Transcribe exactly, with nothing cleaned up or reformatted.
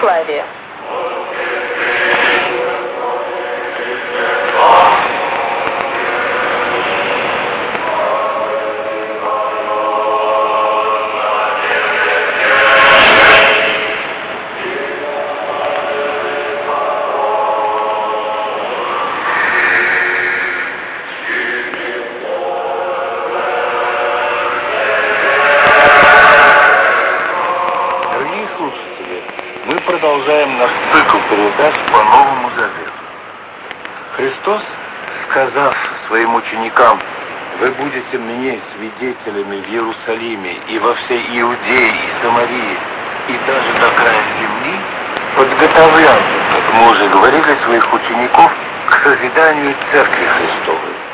православия. Мы продолжаем наш цикл передач по Новому Завету. Христос, сказав своим ученикам: «Вы будете мне свидетелями в Иерусалиме и во всей Иудее и Самарии, и даже до края земли», подготовлял, как мы уже говорили, своих учеников к созиданию Церкви Христовой.